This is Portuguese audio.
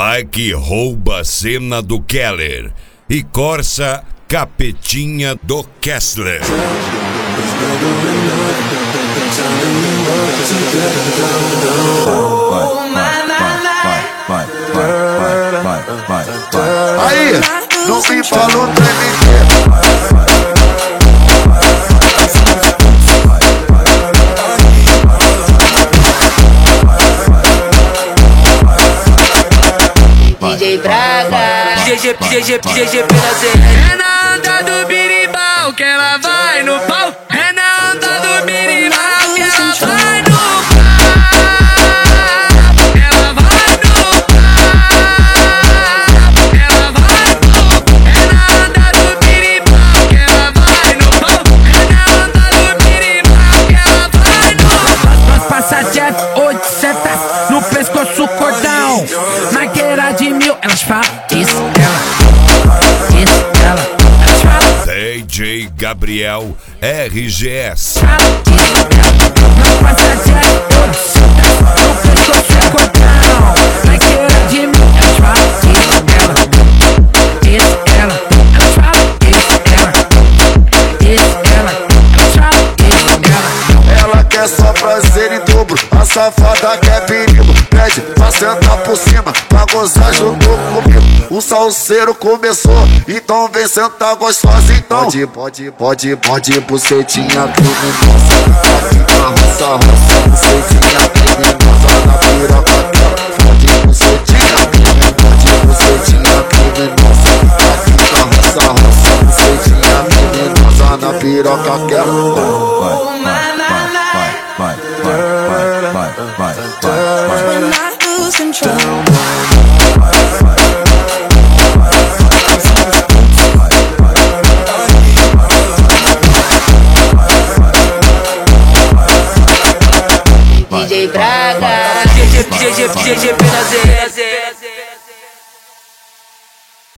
Vai que rouba a cena do Keller e Corsa capetinha do Kessler. Aí, não me falou treme. DJ Braga, DJ Penazeira. É na onda do birimbau que ela vai no pau. É na onda do birimbau que ela vai no pau. Ela vai no pau. Ela vai no pau. É na onda do birimbau que ela vai no pau. É na onda do birimbau que ela vai no pau. Passa jet 800 no pescoço cordão. Maqueira de mil, elas falam isso, ela, elas falam DJ Gabriel RGS. não passa jet 800 no pescoço cordão. Maqueira de mil, elas falam isso, ela, elas falam isso, ela, elas falam isso, Ela quer só prazer em dobro, a safada quer perigo. Pede pra sentar por cima, pra gozar junto comigo. O salseiro começou, então vem sentar gostosa então. Pode, bucetinha criminosa. Aqui na roça, bucetinha criminosa. Na piroca dela, pode bucetinha criminosa. Aqui na roça, bucetinha criminosa. Na piroca dela. When I lose control. DJ Braga, DJ Penazeira.